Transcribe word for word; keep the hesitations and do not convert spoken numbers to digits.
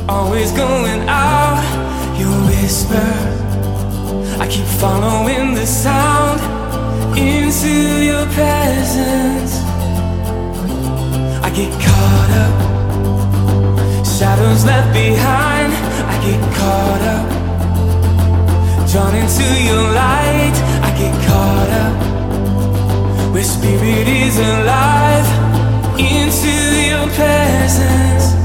always going out. You whisper, I keep following the sound into your presence. I get caught up, shadows left behind. I get caught up, drawn into your light. I get caught up, where spirit is alive, into your presence.